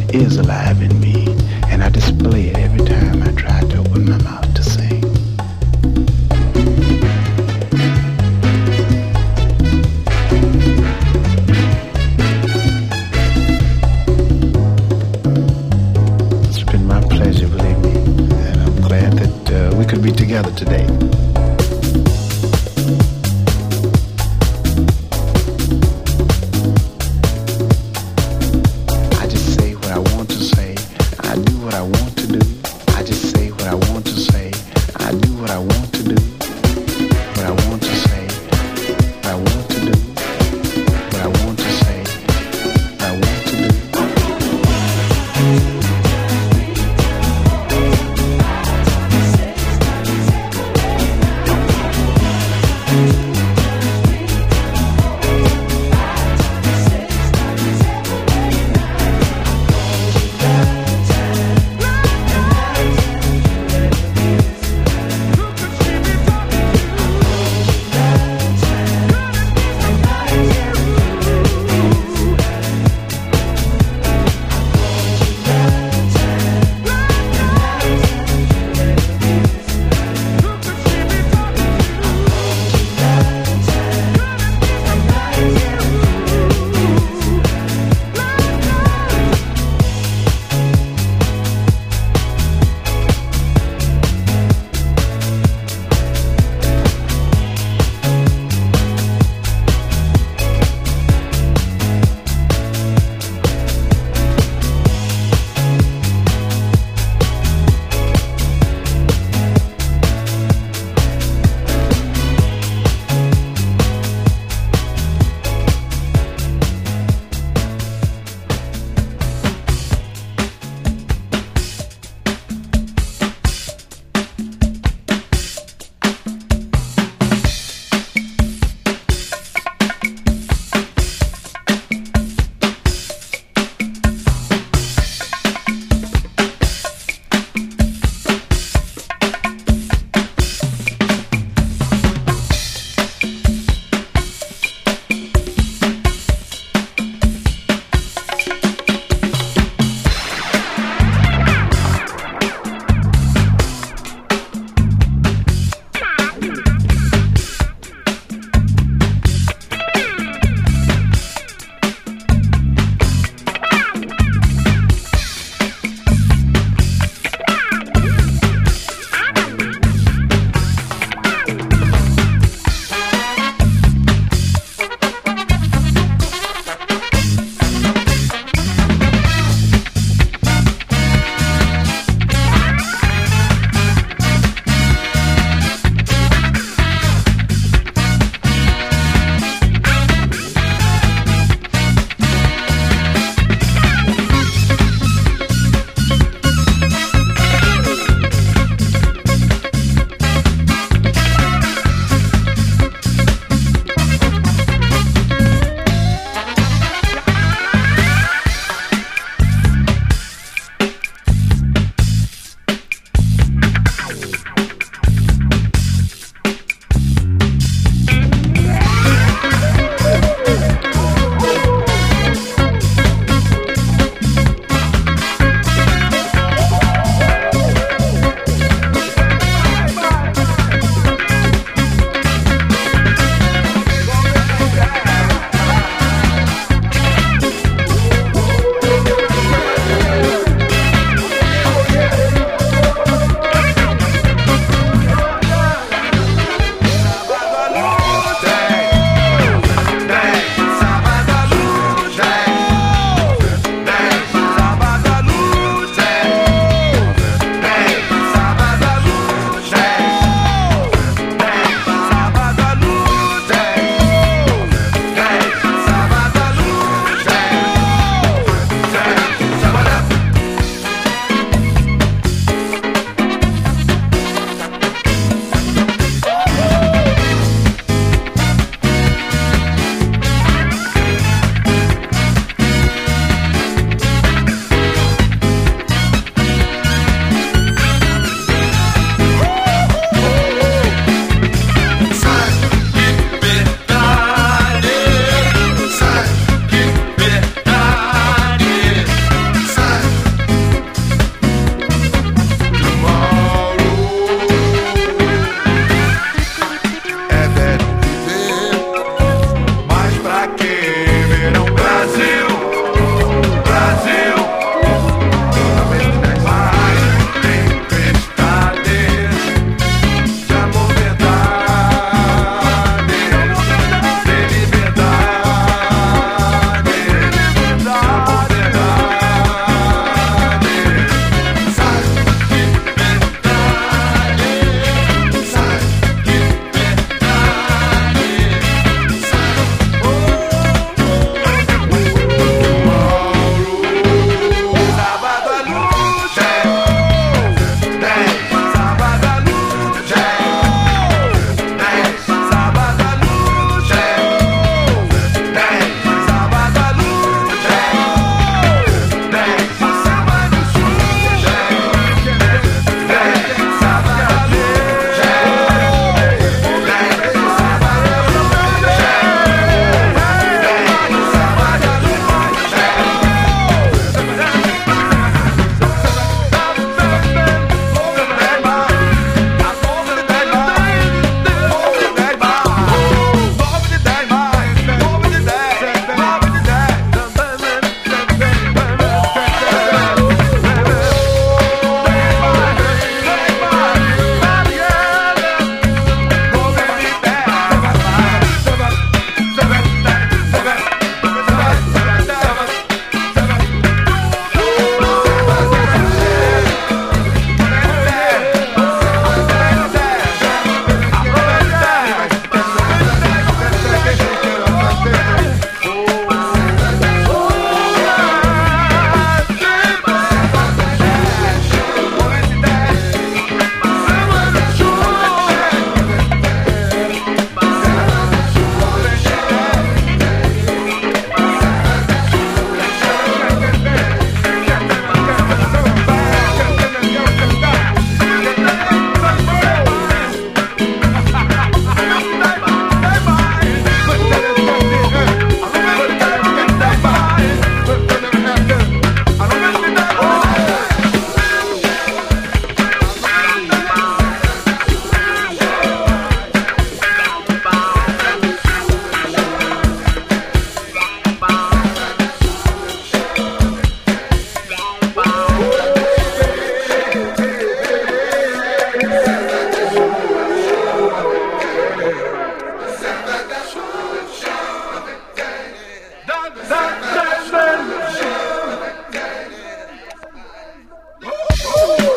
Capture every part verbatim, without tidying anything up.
is alive in me, and I display it every time I try to open my mouth to sing. It's been my pleasure, believe me, and I'm glad that uh, we could be together today.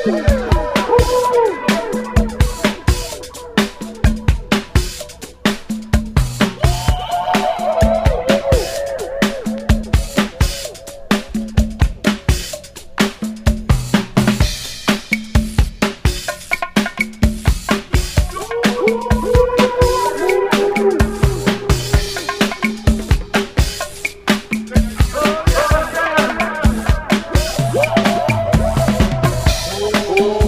Oh.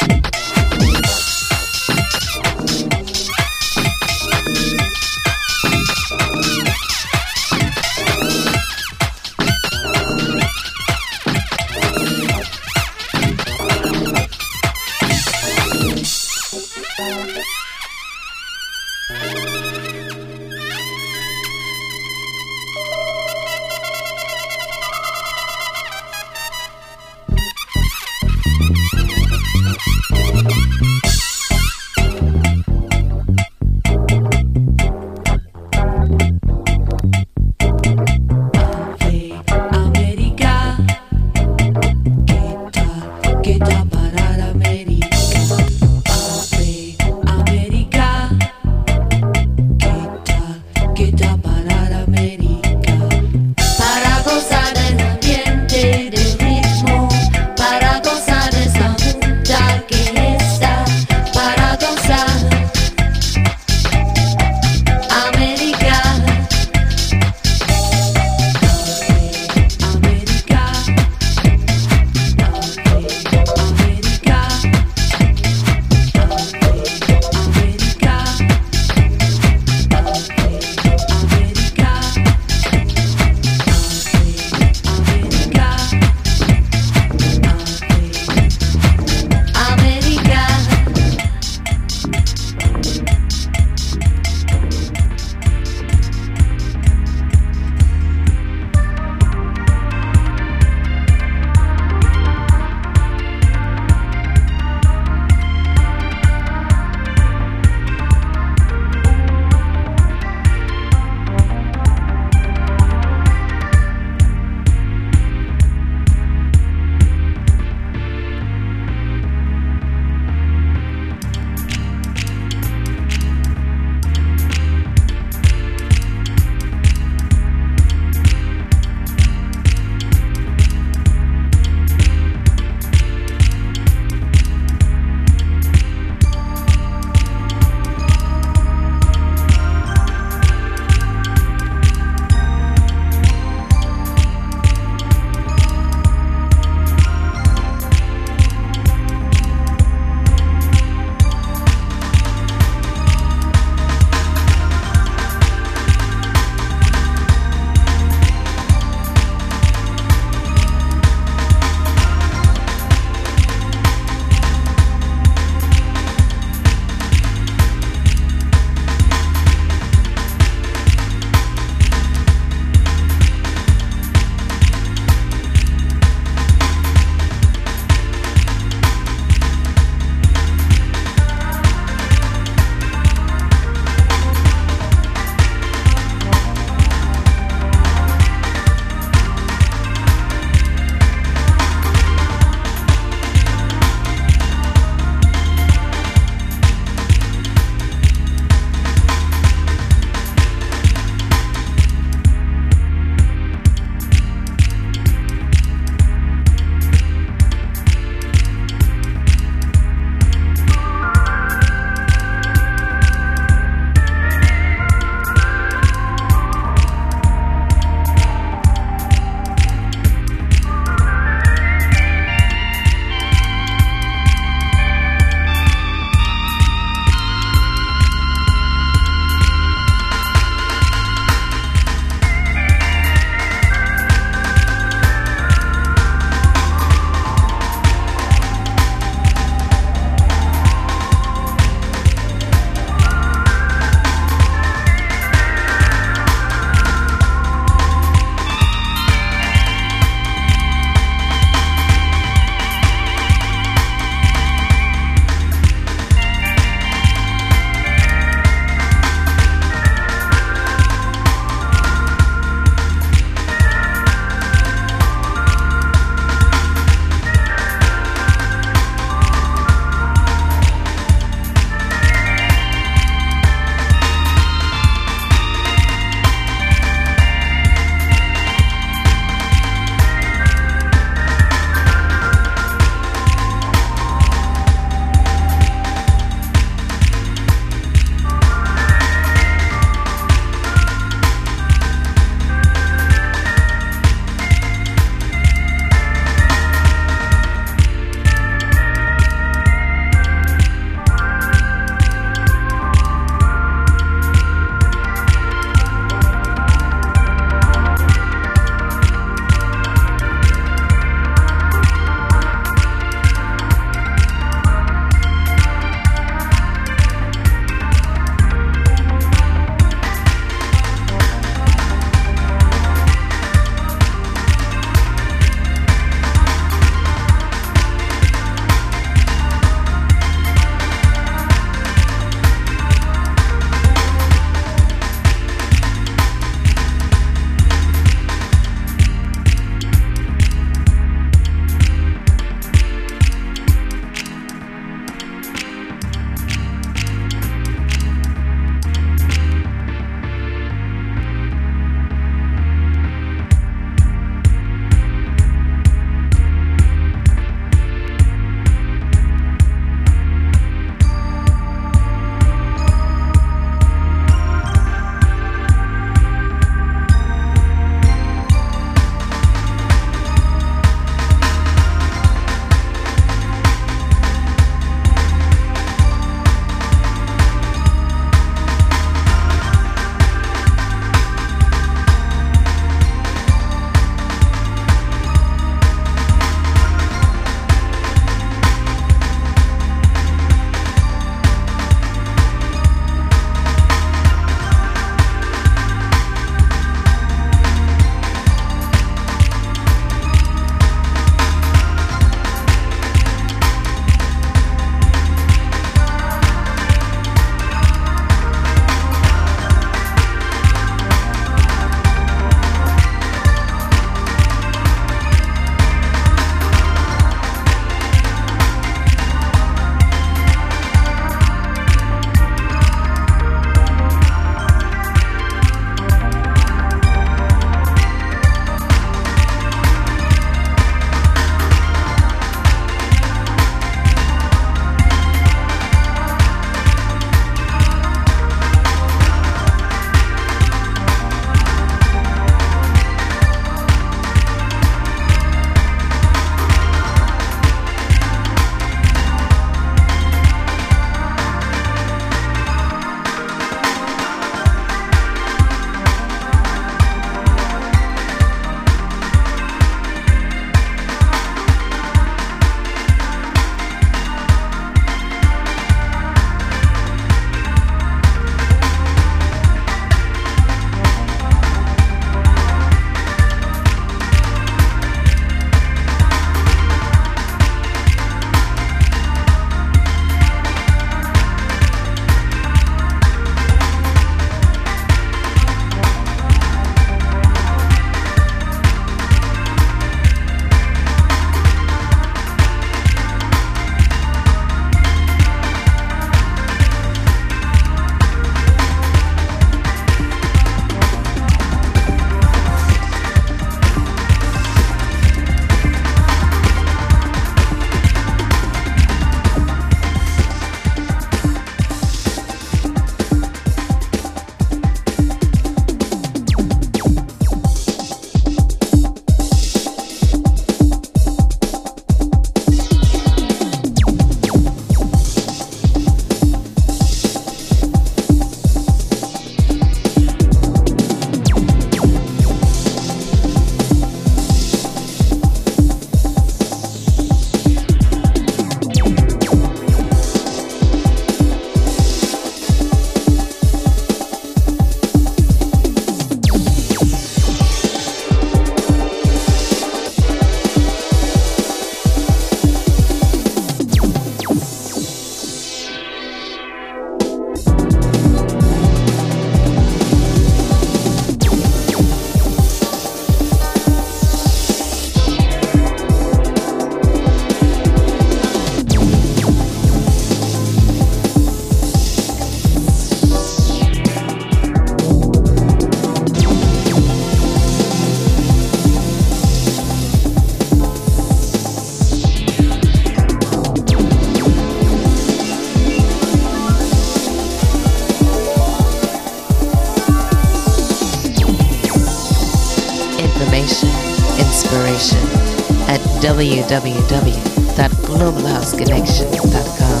w w w dot global house connection dot com.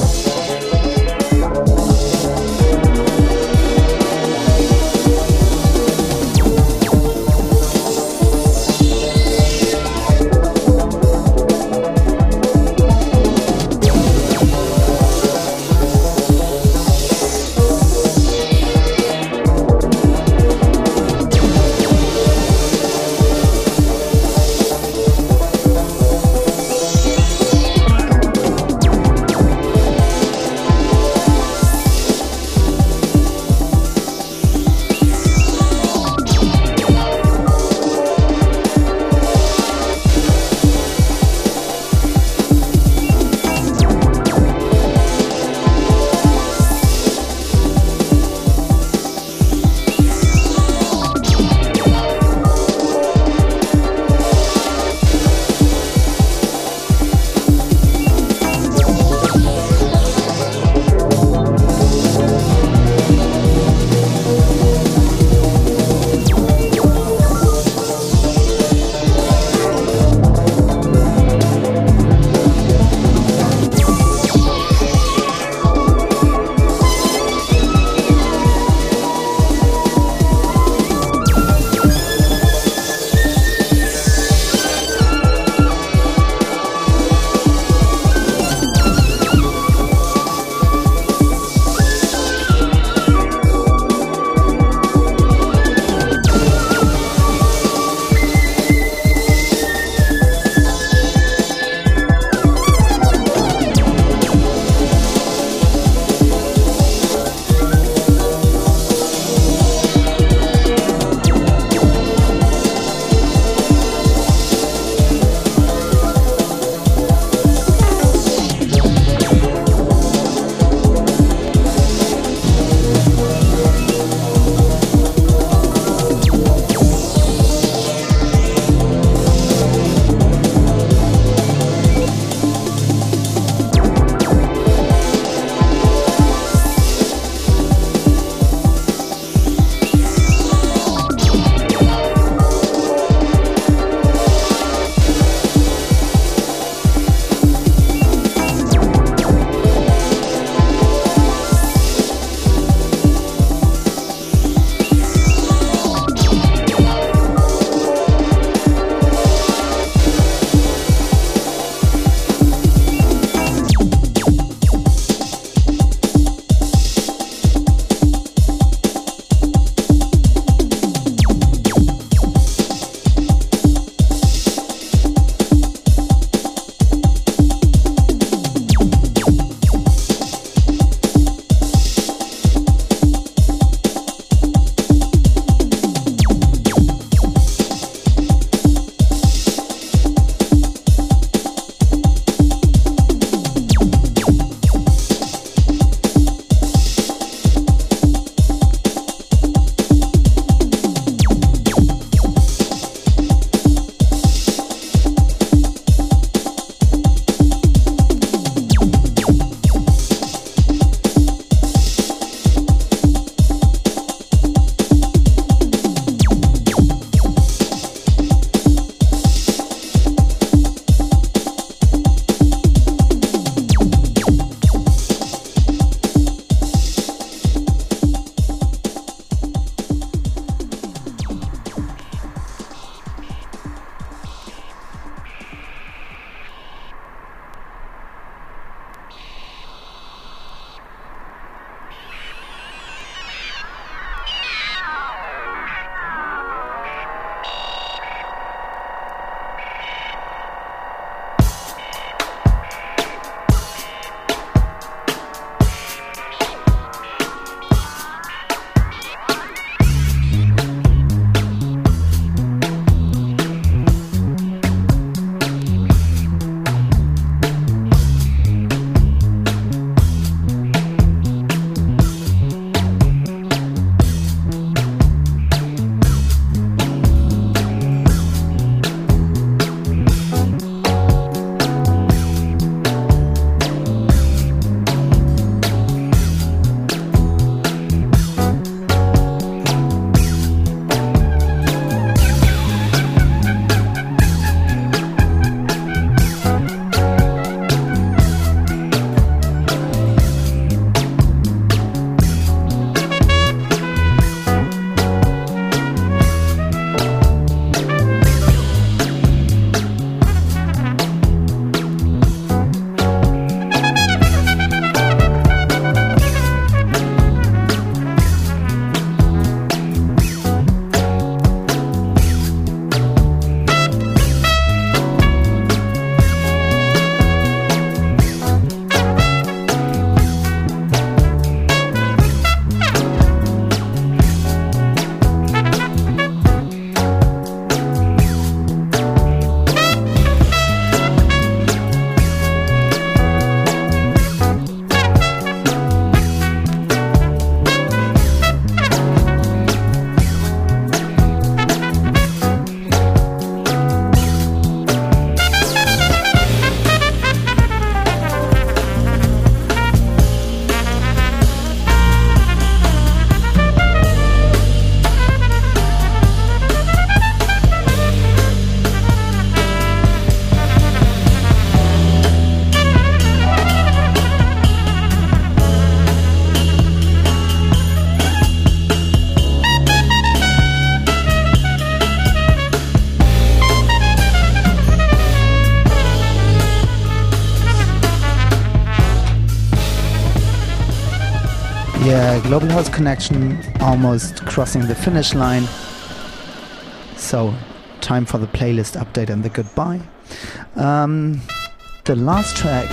Yeah, Global House Connection almost crossing the finish line. So, time for the playlist update and the goodbye. Um, the last track,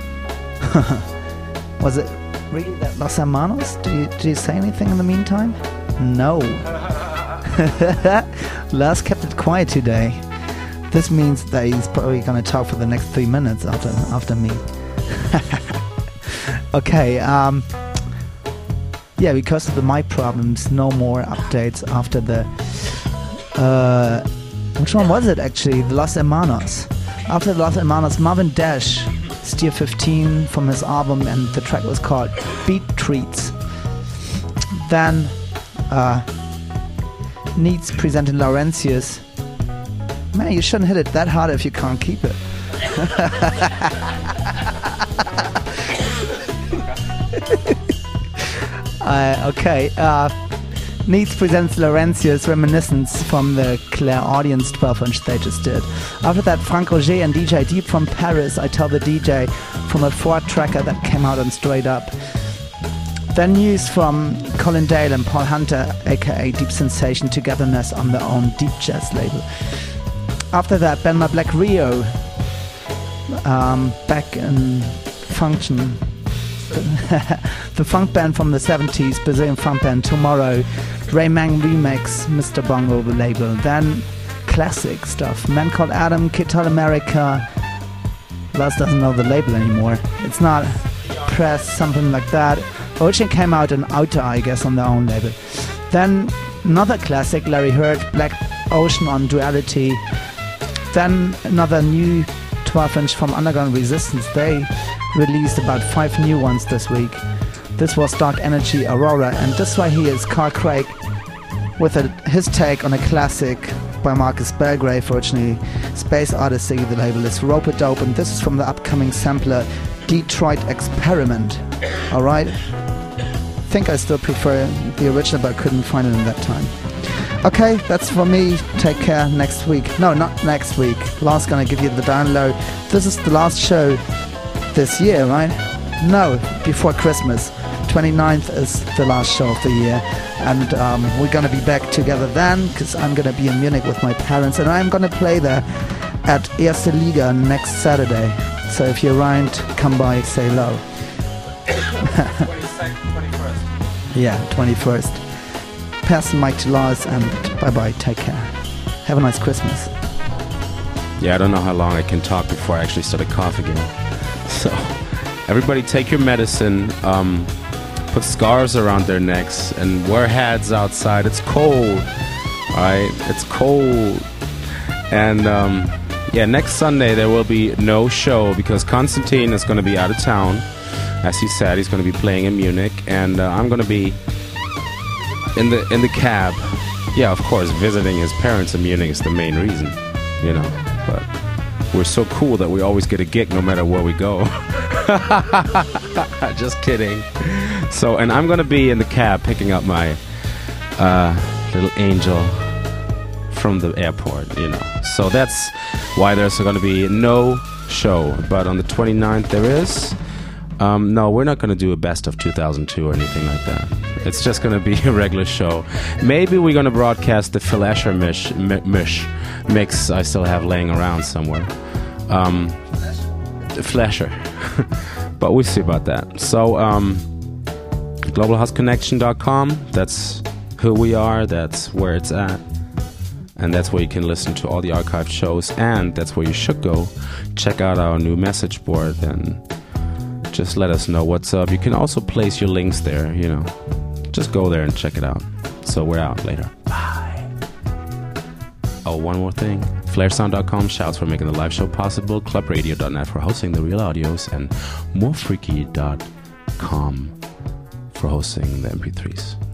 was it really that Los Hermanos? Did you, did you say anything in the meantime? No. Lars kept it quiet today. This means that he's probably going to talk for the next three minutes after after me. Okay, um... yeah, because of the mic problems, no more updates after the... Uh, which one was it, actually? The Los Hermanos. After the Los Hermanos, Marvin Dash, Steer fifteen from his album, and the track was called Beat Treats. Then, uh, Needs presented Laurentius. Man, you shouldn't hit it that hard if you can't keep it. Uh, okay, uh, Needs presents Laurentius Reminiscence from the Clairaudience twelve inch they just did. After that, Frank Roger and D J Deep from Paris, I Tell the D J, from a four tracker that came out on Straight Up. Then news from Colin Dale and Paul Hunter, aka Deep Sensation Togetherness, on their own Deep Jazz label. After that, Ben Ma Black Rio, um, back in function. The funk band from the seventies, Brazilian funk band Tomorrow, Ray Mang Remix, Mister Bongo the label. Then classic stuff, Man Called Adam, Kital America. Lars doesn't know the label anymore. It's not Press, something like that. Ocean came out in Outer, I guess, on their own label. Then another classic, Larry Heard, Black Ocean on Duality. Then another new twelve inch from Underground Resistance. They released about five new ones this week. This was Dark Energy Aurora, and this right here is Carl Craig with a, his take on a classic by Marcus Belgrave, originally Space Odyssey. The label is Rope-A-Dope, and this is from the upcoming sampler Detroit Experiment. Alright? I think I still prefer the original, but I couldn't find it in that time. Okay, that's for me. Take care. Next week. No, not next week. Lars gonna give you the download. This is the last show this year, right? No, before Christmas. twenty-ninth is the last show of the year, and um, we're gonna be back together then, because I'm gonna be in Munich with my parents, and I'm gonna play there at Erste Liga next Saturday. So if you're around, come by, say hello. twenty-first. Yeah, twenty-first. Pass the mic to Lars, and bye-bye, take care. Have a nice Christmas. Yeah, I don't know how long I can talk before I actually start to cough again. So, everybody take your medicine, um, put scarves around their necks, and wear hats outside. It's cold, alright? It's cold. And, um, yeah, next Sunday there will be no show because Konstantin is going to be out of town. As he said, he's going to be playing in Munich, and uh, I'm going to be in the in the cab. Yeah, of course, visiting his parents in Munich is the main reason, you know. But we're so cool that we always get a gig no matter where we go. Just kidding. So, and I'm going to be in the cab picking up my uh, little angel from the airport, you know. So that's why there's going to be no show. But on the twenty-ninth there is. Um, no, we're not going to do a best of two thousand two or anything like that. It's just going to be a regular show. Maybe we're going to broadcast the Phil Asher mish, mi- mish mix I still have laying around somewhere. Um, the Flasher. But we'll see about that. So, um, global house connection dot com, that's who we are, that's where it's at. And that's where you can listen to all the archived shows. And that's where you should go. Check out our new message board and just let us know what's up. You can also place your links there, you know. Just go there and check it out. So we're out later. Bye. Oh, one more thing. flare sound dot com shouts for making the live show possible. club radio dot net for hosting the real audios. And more freaky dot com for hosting the M P threes.